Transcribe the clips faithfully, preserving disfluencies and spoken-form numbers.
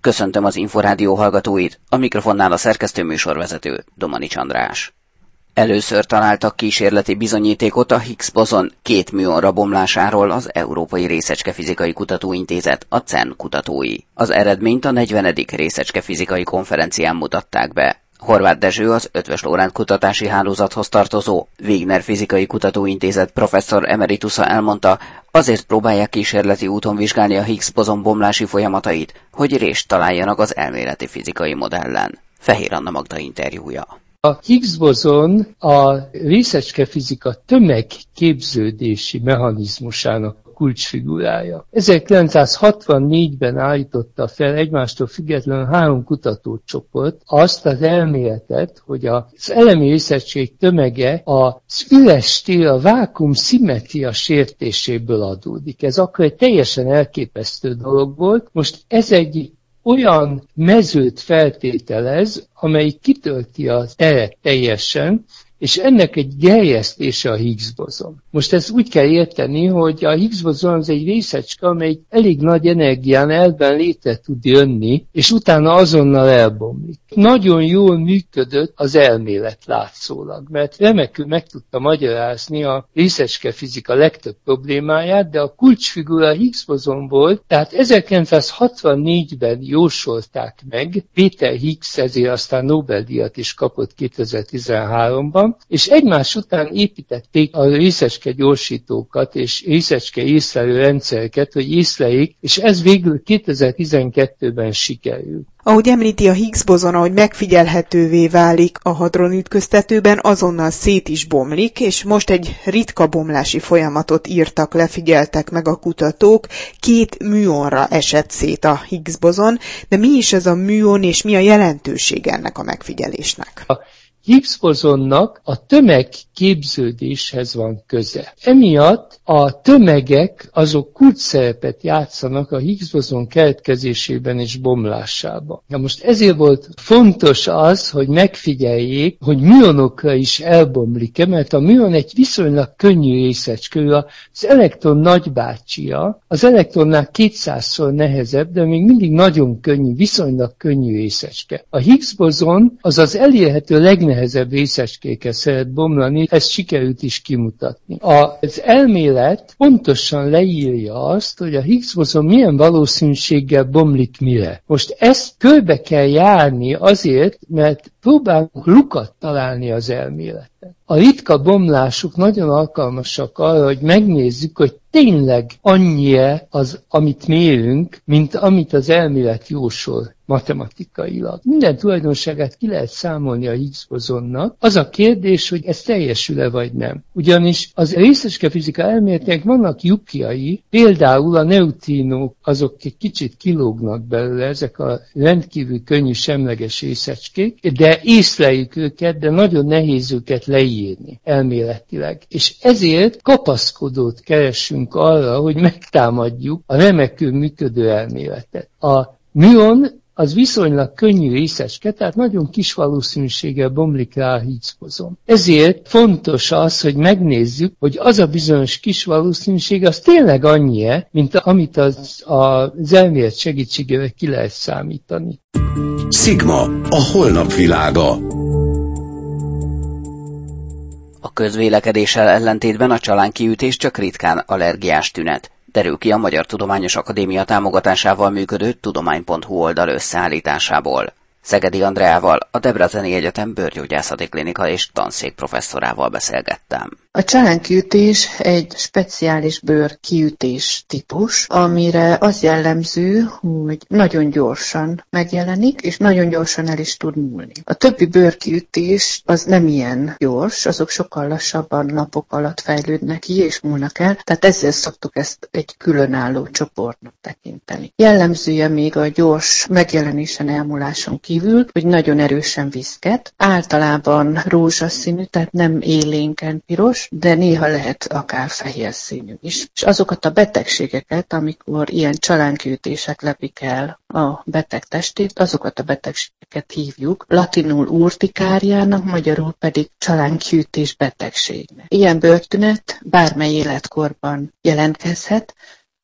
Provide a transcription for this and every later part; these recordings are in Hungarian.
Köszöntöm az Inforádió hallgatóit, a mikrofonnál a szerkesztő műsorvezető, Domanics András. Először találtak kísérleti bizonyítékot a Higgs-bozon két műonra bomlásáról az Európai Részecskefizikai Kutatóintézet, a cern kutatói. Az eredményt a negyvenedik Részecskefizikai Konferencián mutatták be. Horváth Dezső, az Eötvös Loránd kutatási hálózathoz tartozó Wegener Fizikai Kutatóintézet professzor emeritusa elmondta, azért próbálják kísérleti úton vizsgálni a Higgs-bozon bomlási folyamatait, hogy rést találjanak az elméleti fizikai modellen. Fehér Anna Magda interjúja. A Higgs-bozon a részecskefizika tömegképződési mechanizmusának kulcsfigurája. ezerkilencszázhatvannégyben állította fel egymástól függetlenül három kutatócsoport azt az elméletet, hogy az elemi részecskék tömege az üres tér, a vákuum szimmetria sértéséből adódik. Ez akkor egy teljesen elképesztő dolog volt. Most ez egy olyan mezőt feltételez, amely kitölti a teret teljesen, és ennek egy gerjesztése a Higgs-bozon. Most ezt úgy kell érteni, hogy a Higgs-bozon az egy részecske, amely elég nagy energián elben létre tud jönni, és utána azonnal elbomlik. Nagyon jól működött az elmélet látszólag, mert remekül meg tudta magyarázni a részecskefizika legtöbb problémáját, de a kulcsfigura a Higgs-bozon volt, tehát ezerkilencszázhatvannégyben jósolták meg, Peter Higgs ezért aztán Nobel-díjat is kapott kétezer-tizenháromban, és egymás után építették a részecske gyorsítókat és részecske észlelő rendszereket, hogy észleljék, és ez végül kétezer-tizenkettőben sikerült. Ahogy említi, a Higgs-bozon, ahogy megfigyelhetővé válik a hadronütköztetőben, azonnal szét is bomlik, és most egy ritka bomlási folyamatot írtak, lefigyeltek meg a kutatók. Két műonra esett szét a Higgs-bozon, de mi is ez a műon, és mi a jelentőség ennek a megfigyelésnek? A Higgs-bozonnak a tömegképződéshez van köze. Emiatt a tömegek azok kulcsszerepet játszanak a Higgs-bozon keletkezésében és bomlásában. Na most ezért volt fontos az, hogy megfigyeljék, hogy műonokra is elbomlik-e, mert a műon egy viszonylag könnyű részecske, az elektron nagybácsia, az elektronnál kétszázszor nehezebb, de még mindig nagyon könnyű, viszonylag könnyű részecske. A Higgs-bozon az az elérhető legnehezebb nehezebb részecskékkel szeret bomlani, ezt sikerült is kimutatni. Az elmélet pontosan leírja azt, hogy a Higgs-bozon milyen valószínűséggel bomlik mire. Most ezt körbe kell járni azért, mert próbálunk lukat találni az elméleten. A ritka bomlások nagyon alkalmasak arra, hogy megnézzük, hogy tényleg annyi az, amit mérünk, mint amit az elmélet jósol matematikailag. Minden tulajdonságát ki lehet számolni a Higgs-bozonnak. Az a kérdés, hogy ez teljesül-e vagy nem. Ugyanis az részecskefizika elméletének vannak lyukjai, például a neutrinók, azok egy kicsit kilógnak belőle, ezek a rendkívül könnyű semleges részecskék, de észleljük őket, de nagyon nehéz őket leírni elméletileg. És ezért kapaszkodót keresünk arra, hogy megtámadjuk a remekül működő elméletet. A műon az viszonylag könnyű részecske, tehát nagyon kis valószínűséggel bomlik rá a Higgs-bozon. Ezért fontos az, hogy megnézzük, hogy az a bizonyos kis valószínűség az tényleg annyi-e, mint amit az, az elmélet segítségével ki lehet számítani. Sigma, a holnap világa. A közvélekedéssel ellentétben a csalánkiütés csak ritkán allergiás tünet. Derül ki a Magyar Tudományos Akadémia támogatásával működő tudomány pont hu oldal összeállításából. Szegedi Andreával, a Debreceni Egyetem bőrgyógyászati klinika és tanszék professzorával beszélgettem. A csalánkiütés egy speciális bőrkiütés típus, amire az jellemző, hogy nagyon gyorsan megjelenik, és nagyon gyorsan el is tud múlni. A többi bőrkiütés az nem ilyen gyors, azok sokkal lassabban napok alatt fejlődnek ki és múlnak el, tehát ezzel szoktuk ezt egy különálló csoportnak tekinteni. Jellemzője még a gyors megjelenésen, elmúláson kívül, hogy nagyon erősen viszket, általában rózsaszínű, tehát nem élénken piros, de néha lehet akár fehér színű is. És azokat a betegségeket, amikor ilyen csalánkiütések lepik el a beteg testét, azokat a betegségeket hívjuk latinul urtikáriának, magyarul pedig csalánkiütés betegségnek. Ilyen bőrtünet bármely életkorban jelentkezhet,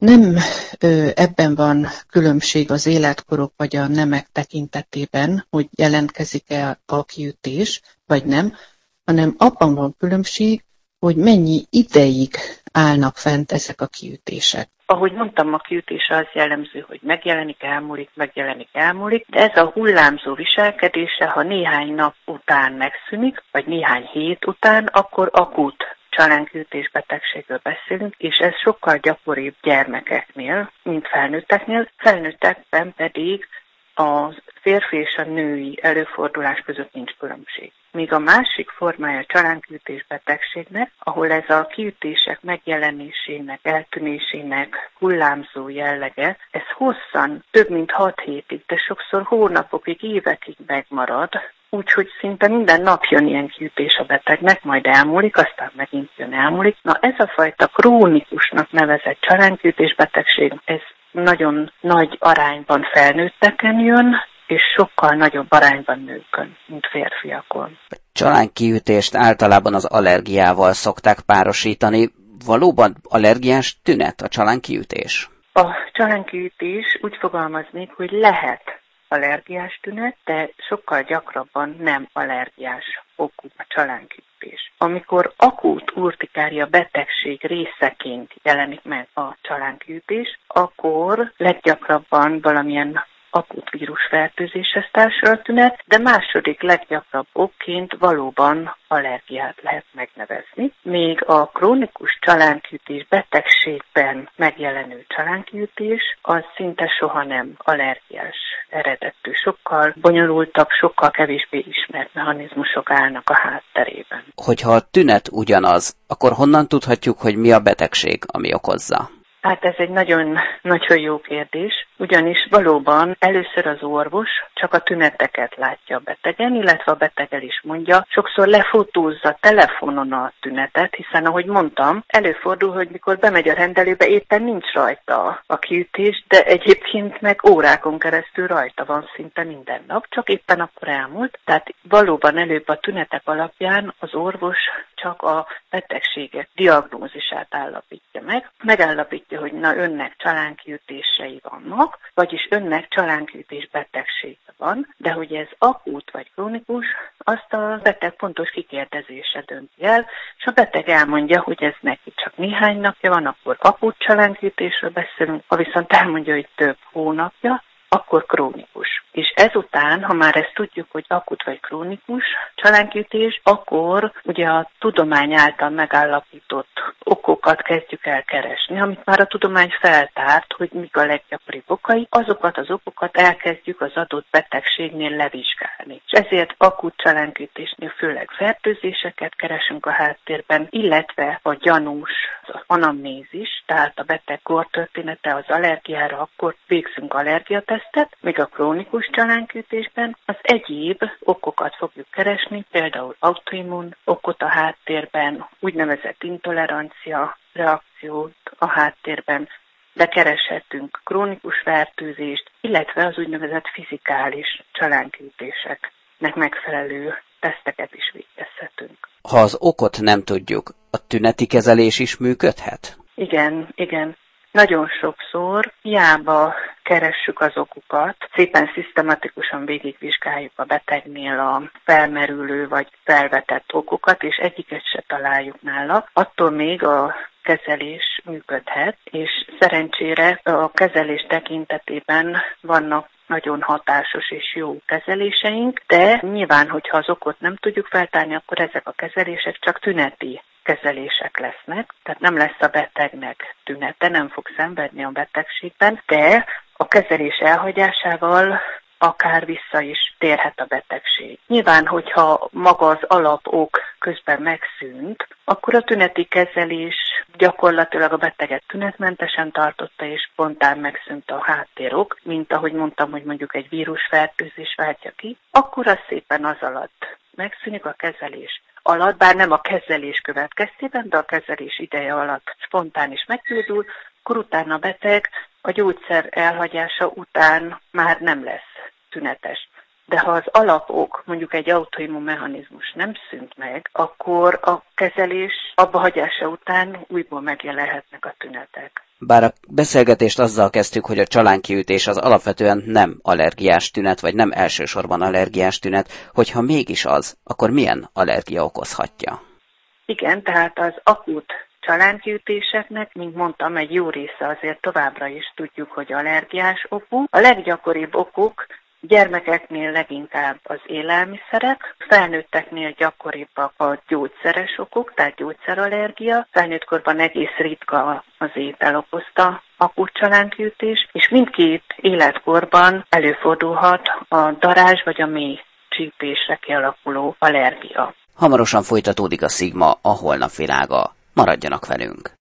Nem ö, ebben van különbség az életkorok vagy a nemek tekintetében, hogy jelentkezik-e a kiütés, vagy nem, hanem abban van különbség, hogy mennyi ideig állnak fent ezek a kiütések. Ahogy mondtam, a kiütés az jellemző, hogy megjelenik, elmúlik, megjelenik, elmúlik, de ez a hullámzó viselkedése, ha néhány nap után megszűnik, vagy néhány hét után, akkor akut csalánkiütés betegségről beszélünk, és ez sokkal gyakoribb gyermekeknél, mint felnőtteknél. Felnőttekben pedig a férfi és a női előfordulás között nincs különbség. Míg a másik formája a csalánkiütés betegségnek, ahol ez a kiütések megjelenésének, eltűnésének hullámzó jellege, ez hosszan, több mint hat hétig, de sokszor hónapokig, évekig megmarad, úgyhogy szinte minden nap jön ilyen kiütés a betegnek, majd elmúlik, aztán megint jön, elmúlik. Na ez a fajta krónikusnak nevezett csalánkiütés betegség, ez nagyon nagy arányban felnőtteken jön, és sokkal nagyobb arányban nőkön, mint férfiakon. A csalánkiütést általában az allergiával szokták párosítani. Valóban allergiás tünet a csalánkiütés? A csalánkiütés úgy fogalmaznék, hogy lehet allergiás tünet, de sokkal gyakrabban nem allergiás okú a csalánkiütés. Amikor akut urtikária betegség részeként jelenik meg a csalánkiütés, akkor leggyakrabban valamilyen akut vírusfertőzéshez társul a tünet, de második leggyakrabb okként valóban allergiát lehet megnevezni. Még a krónikus csalánkiütés betegségben megjelenő csalánkiütés az szinte soha nem allergiás eredetű. Sokkal bonyolultabb, sokkal kevésbé ismert mechanizmusok állnak a hátterében. Hogyha a tünet ugyanaz, akkor honnan tudhatjuk, hogy mi a betegség, ami okozza? Hát ez egy nagyon, nagyon jó kérdés, ugyanis valóban először az orvos csak a tüneteket látja a betegen, illetve a beteg el is mondja, sokszor lefotózza telefonon a tünetet, hiszen ahogy mondtam, előfordul, hogy mikor bemegy a rendelőbe, éppen nincs rajta a kiütés, de egyébként meg órákon keresztül rajta van szinte minden nap, csak éppen akkor elmúlt. Tehát valóban előbb a tünetek alapján az orvos csak a betegségek diagnózisát állapítja meg, megállapítja, hogy na önnek csalánkiütései vannak, vagyis önnek csalánkiütés betegsége van, de hogy ez akut vagy krónikus, azt a beteg pontos kikérdezése dönti el, és a beteg elmondja, hogy ez neki csak néhány napja van, akkor akut csalánkiütésről beszélünk, ha viszont elmondja, hogy több hónapja, akkor krónikus. És ezután, ha már ezt tudjuk, hogy akut vagy krónikus csalánkiütés, akkor ugye a tudomány által megállapított okokat kezdjük el keresni, amit már a tudomány feltárt, hogy mik a leggyakoribb okai, azokat az okokat elkezdjük az adott betegségnél levizsgálni. És ezért akut csalánkiütésnél főleg fertőzéseket keresünk a háttérben, illetve a gyanús, az anamnézis, tehát a beteg kortörténete az allergiára, akkor végzünk allergiatesztet, míg a krónikus csalánkiütésben az egyéb okokat fogjuk keresni, például autoimmun okot a háttérben, úgynevezett intolerancia reakciót a háttérben, de kereshetünk krónikus fertőzést, illetve az úgynevezett fizikális csalánkiütéseknek megfelelő teszteket is végezhetünk. Ha az okot nem tudjuk, a tüneti kezelés is működhet? Igen, igen. Nagyon sokszor hiába keressük az okokat, szépen szisztematikusan végigvizsgáljuk a betegnél a felmerülő vagy felvetett okokat, és egyiket se találjuk nála, attól még a kezelés működhet, és szerencsére a kezelés tekintetében vannak nagyon hatásos és jó kezeléseink, de nyilván, hogyha az okot nem tudjuk feltárni, akkor ezek a kezelések csak tüneti kezelések lesznek, tehát nem lesz a betegnek tünete, nem fog szenvedni a betegségben, de a kezelés elhagyásával akár vissza is térhet a betegség. Nyilván, hogyha maga az alapok közben megszűnt, akkor a tüneti kezelés gyakorlatilag a beteget tünetmentesen tartotta, és spontán megszűnt a háttérok, mint ahogy mondtam, hogy mondjuk egy vírusfertőzés váltja ki, akkor az szépen az alatt megszűnik a kezelés alatt, bár nem a kezelés következtében, de a kezelés ideje alatt spontán is meggyógyul, akkor utána a beteg a gyógyszer elhagyása után már nem lesz tünetes. De ha az alapok, mondjuk egy autoimmun mechanizmus nem szűnt meg, akkor a kezelés abbahagyása után újból megjelenhetnek a tünetek. Bár a beszélgetést azzal kezdtük, hogy a csalánkiütés az alapvetően nem allergiás tünet, vagy nem elsősorban allergiás tünet, hogyha mégis az, akkor milyen allergia okozhatja? Igen, tehát az akut csalánkiütéseknek, mint mondtam, egy jó része azért továbbra is tudjuk, hogy allergiás okú. A leggyakoribb okok gyermekeknél leginkább az élelmiszerek, felnőtteknél gyakoribbak a gyógyszeres okok, tehát gyógyszerallergia, felnőttkorban egész ritka az étel okozta akut csalánkiütés, és mindkét életkorban előfordulhat a darázs vagy a mély csípésre kialakuló allergia. Hamarosan folytatódik a Szigma, a holnap világa. Maradjanak velünk!